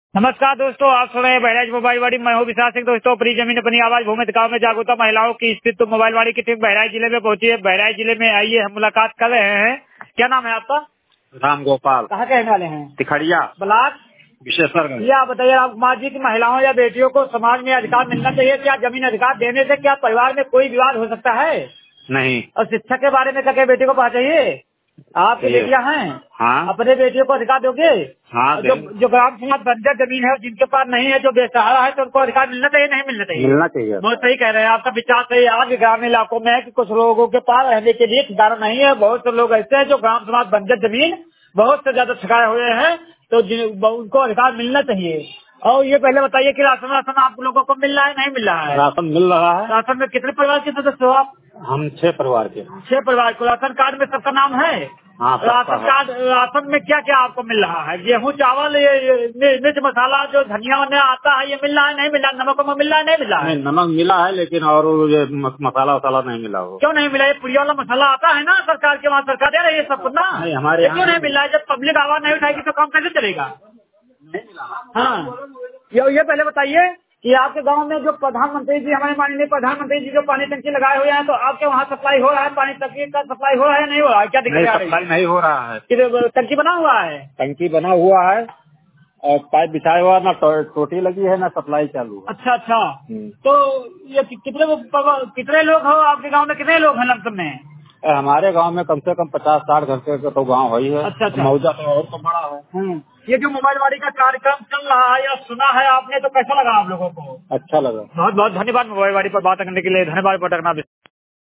नमस्कार दोस्तों, आप सुन रहे हैं बहराइच मोबाइल वाड़ी। मैं हूँ विशाल सिंह। दोस्तों, अपनी जमीन अपनी आवाज भूमि गाँव में जागरूकता महिलाओं की स्थित मोबाइल वाड़ी की टीम बहराइच जिले में पहुंची है। बहराइच जिले में आइए हम मुलाकात कर रहे हैं। क्या नाम है आपका? राम गोपाल। कहाँ के रहने वाले हैं? तिखड़िया ब्लॉक विशेषरगंज। ये आप बताइए, आप समाज की महिलाओं या बेटियों को समाज में अधिकार मिलना चाहिए क्या? जमीन अधिकार देने से क्या परिवार में कोई विवाद हो सकता है? नहीं। और शिक्षा के बारे में क्या बेटी को पता चाहिए? आपकी बेटियां हैं, हाँ। अपने बेटियों को अधिकार दोगे? हाँ, जो ग्राम समाज बंजर जमीन है, जिनके पास नहीं है, जो बेसहारा है, तो उनको अधिकार मिलना चाहिए नहीं मिलना चाहिए? मिलना चाहिए। बहुत सही कह रहे हैं, आपका विचार सही है। आज ग्रामीण इलाकों में है कि कुछ लोगों के पास रहने के लिए ठिकाना नहीं है। बहुत से लोग ऐसे हैं जो ग्राम समाज बंजर जमीन बहुत से ज्यादा ठकाए हुए हैं, तो उनको अधिकार मिलना चाहिए। और ये पहले बताइए कि राशन राशन आप लोगों को मिल रहा है नहीं मिल रहा है? राशन मिल रहा है। राशन में कितने परिवार के सदस्य हो आप? हम 6 परिवार के। 6 परिवार को राशन कार्ड में सबका नाम है? हाँ, राशन कार्ड, राशन में क्या क्या आपको मिल रहा है? गेहूँ, चावल, ये मिर्च मसाला, जो धनिया वनिया आता है, ये मिल रहा है नहीं मिल रहा? नमक वमक मिल रहा है नहीं मिल रहा है? नमक मिला है, लेकिन और ये मसाला वसाला नहीं मिला हो। क्यों नहीं मिला? ये पुड़िया वाला मसाला आता है ना सरकार के, वहाँ सरकार दे रही है सबको ना। नहीं, हमारे क्यों नहीं मिल रहा है? जब पब्लिक आवाज नहीं उठाएगी तो काम कैसे चलेगा? हाँ, ये पहले बताइए कि आपके गांव में जो प्रधानमंत्री जी, हमारे माननीय प्रधानमंत्री जी जो पानी टंकी लगाए हुए हैं, तो आपके वहाँ सप्लाई हो रहा है? पानी टंकी का सप्लाई हो रहा है नहीं हो रहा है? क्या दिक्कत आ रही है? सप्लाई नहीं हो रहा है। टंकी बना हुआ है? टंकी बना हुआ है और पाइप बिछाया हुआ, ना टोटी लगी है, ना सप्लाई चालू है। अच्छा अच्छा। तो ये कितने लोग हो आपके गांव में? कितने लोग हैं लमसम में? हमारे गांव में कम से कम 50-60 घर के तो गांव वही है। अच्छा अच्छा। मौजा तो और तो बड़ा है। ये जो मोबाइल वाड़ी का कार्यक्रम चल रहा है या सुना है आपने, तो कैसा लगा आप लोगों को? अच्छा लगा। बहुत बहुत धन्यवाद मोबाइल वाड़ी पर बात करने के लिए। धन्यवाद पटकना।